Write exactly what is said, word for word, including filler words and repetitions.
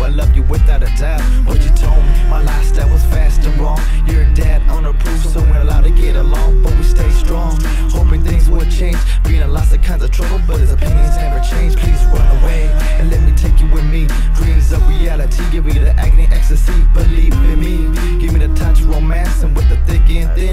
love you without a doubt. What you told me, my lifestyle was fast and wrong. You're a dad unapproved, so we're allowed to get along, but we stay strong, hoping things will change. Being in lots of kinds of trouble, but his opinions never change. Please run away and let me take you with me. Dreams of reality, give me the agony, ecstasy. Believe in me, give me the touch, romance, and with the thick and thin.